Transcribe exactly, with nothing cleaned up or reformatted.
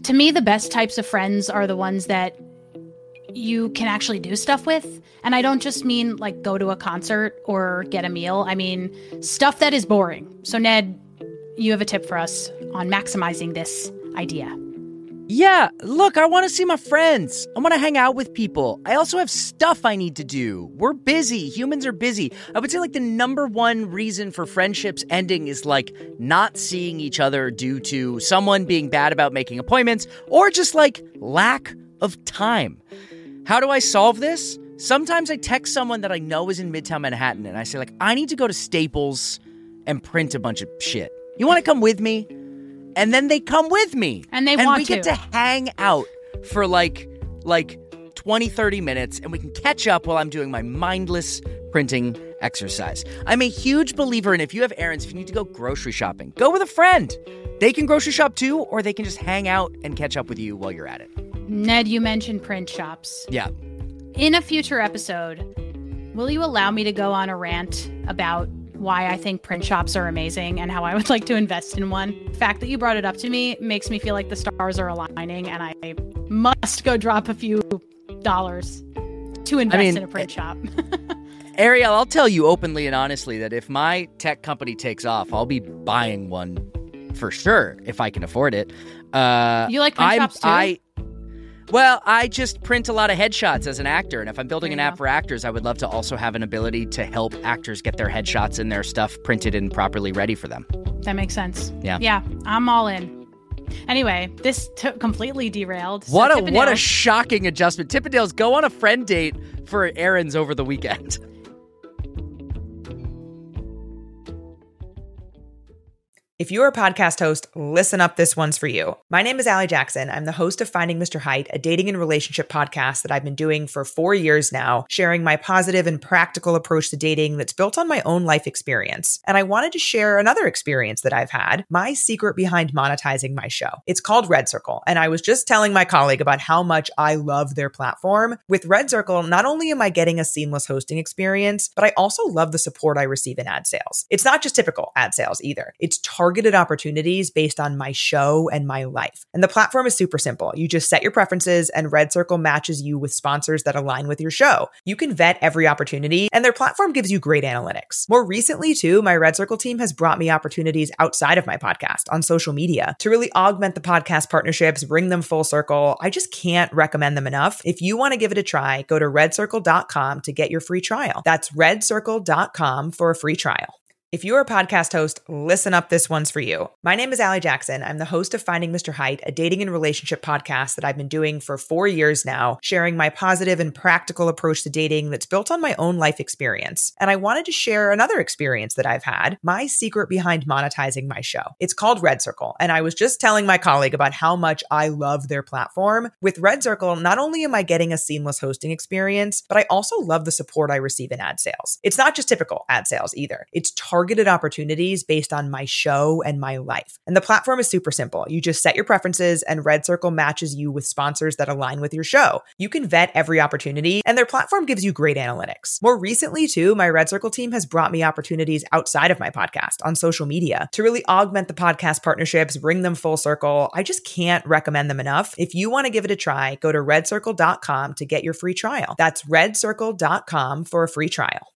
To me, the best types of friends are the ones that you can actually do stuff with. And I don't just mean like go to a concert or get a meal. I mean stuff that is boring. So Ned, you have a tip for us on maximizing this idea. Yeah, look, I want to see my friends. I want to hang out with people. I also have stuff I need to do. We're busy. Humans are busy. I would say like the number one reason for friendships ending is like not seeing each other due to someone being bad about making appointments or just like lack of time. How do I solve this? Sometimes I text someone that I know is in Midtown Manhattan and I say like, I need to go to Staples and print a bunch of shit. You want to come with me? And then they come with me. And they and want we to. get to hang out for like like twenty, thirty minutes, and we can catch up while I'm doing my mindless printing exercise. I'm a huge believer in if you have errands, if you need to go grocery shopping, go with a friend. They can grocery shop too, or they can just hang out and catch up with you while you're at it. Ned, you mentioned print shops. Yeah. In a future episode, will you allow me to go on a rant about why I think print shops are amazing and how I would like to invest in one? The fact that you brought it up to me makes me feel like the stars are aligning and I must go drop a few dollars to invest I mean, in a print shop. Ariel, I'll tell you openly and honestly that if my tech company takes off, I'll be buying one for sure if I can afford it. Uh, you like print I'm, shops too? I, Well, I just print a lot of headshots as an actor, and if I'm building an app go. for actors, I would love to also have an ability to help actors get their headshots and their stuff printed and properly ready for them. That makes sense. Yeah. Yeah, I'm all in. Anyway, this t- completely derailed. So What a Tippendales- what a shocking adjustment. Tippendales, go on a friend date for errands over the weekend. If you're a podcast host, listen up, this one's for you. My name is Allie Jackson. I'm the host of Finding Mister Height, a dating and relationship podcast that I've been doing for four years now, sharing my positive and practical approach to dating that's built on my own life experience. And I wanted to share another experience that I've had, my secret behind monetizing my show. It's called Red Circle, and I was just telling my colleague about how much I love their platform. With Red Circle, not only am I getting a seamless hosting experience, but I also love the support I receive in ad sales. It's not just typical ad sales either. It's targeted opportunities based on my show and my life. And the platform is super simple. You just set your preferences and Red Circle matches you with sponsors that align with your show. You can vet every opportunity and their platform gives you great analytics. More recently too, my Red Circle team has brought me opportunities outside of my podcast on social media to really augment the podcast partnerships, bring them full circle. I just can't recommend them enough. If you want to give it a try, go to red circle dot com to get your free trial. That's red circle dot com for a free trial. If you're a podcast host, listen up, this one's for you. My name is Allie Jackson. I'm the host of Finding Mister Height, a dating and relationship podcast that I've been doing for four years now, sharing my positive and practical approach to dating that's built on my own life experience. And I wanted to share another experience that I've had, my secret behind monetizing my show. It's called Red Circle, and I was just telling my colleague about how much I love their platform. With Red Circle, not only am I getting a seamless hosting experience, but I also love the support I receive in ad sales. It's not just typical ad sales either. It's targeted targeted opportunities based on my show and my life. And the platform is super simple. You just set your preferences and Red Circle matches you with sponsors that align with your show. You can vet every opportunity and their platform gives you great analytics. More recently too, my Red Circle team has brought me opportunities outside of my podcast on social media to really augment the podcast partnerships, bring them full circle. I just can't recommend them enough. If you want to give it a try, go to red circle dot com to get your free trial. That's red circle dot com for a free trial.